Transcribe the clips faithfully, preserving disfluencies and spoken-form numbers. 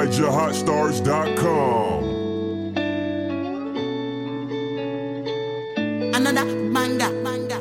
Niger Hot Stars dot com. Another manga, manga.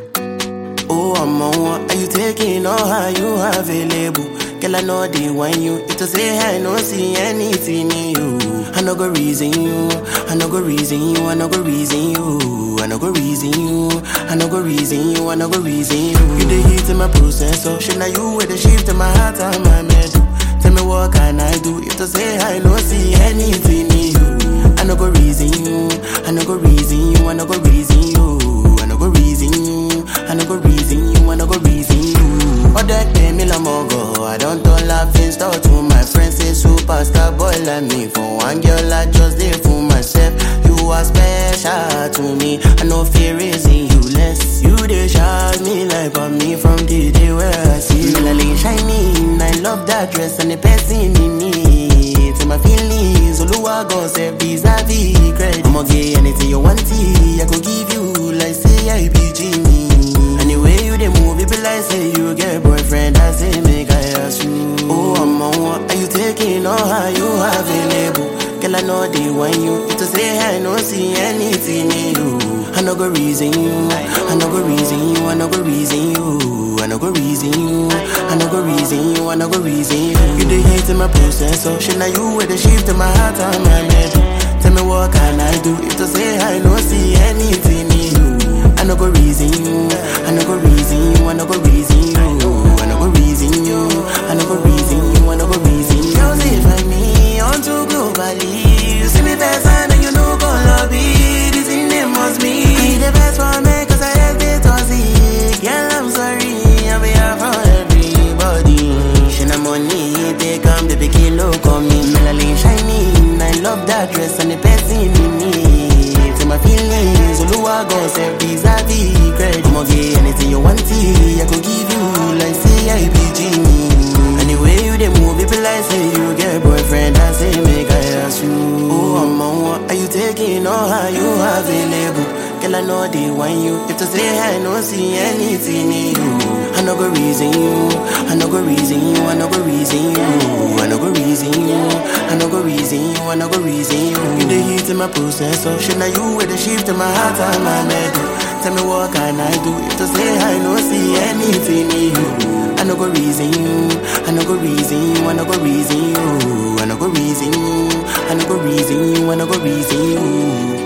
Oh, I'm on one. Are you taking all how you available? Girl, I know they want you. It to say I no see anything in you. I no go reason you. I no go reason you. I no go reason you. I no go reason you. I no go reason you. I no go reason you. You the heat in my processor. Shit, now you with the shift in my heart and my metal. Tell me what can I do? If to say I no see anything in you. I no go reason you. I no go reason you. I no go reason you. I no go reason you. I no go reason you. I no go reason you. Other day me la mogo. I don't turn laughing stock to my friends. Say superstar boy like me. For one girl I just did for myself. You are special to me. I no fear raising you less. You dey shout me like on me from the day where I see you. Like shining. I love that dress and the person in me. To my feelings, Oluwa go say vis-a-vis credit. I'ma get anything you want, I go give you like say I be Jimmy. Anyway you dey move, it be like say you get boyfriend. I say make I ask you. Oh, I'm on one. Are you taking all how you available? Girl, I know they want you. It to say I no see anything in you. I no go reason you. I no go reason you. I no go reason you. I no go reason you. I no go reason you. I no go reason you. You the heat in my processor. Shit, now you with the shift in my heart and my metal. Tell me what can I do? If to say I no see anything in you. I no go reason you. I no go reason you. I no go reason you. I no go reason you. I no go reason you. I no go reason you. Girls, if I me on to globally. You see me best and you know go lobby. This in them must be the best for me, cause I just get toxic. Girl, I'm sorry, I'll be here for everybody. Shina money, they come, the big kilo come in. Melanin shining, I love that dress and the person in me. To my feelings, Oluwa go say vis-a-vis credit. I'ma get anything you want, I could give you like say I be Jimmy. Anyway you dey move, it be like say you get boyfriend. I say make I ask you. Oh, I'm on one. Are you taking all how you available? Girl, I know they want you. If to say I no see anything in you. I no go reason you. I no go reason you. I no go reason you. I no go reason you. I no go reason you. I no go reason you. You the heat in my processor. Shit, now you with the shift in my heart and my metal. Tell me what can I do? If to say I no see anything in you. I no go reason you. I no go reason you. I no go reason you. I no go reason you. I no go reason you. I no go reason you.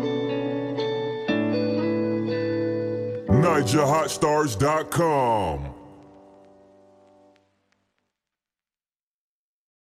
Niger Hot Stars dot com.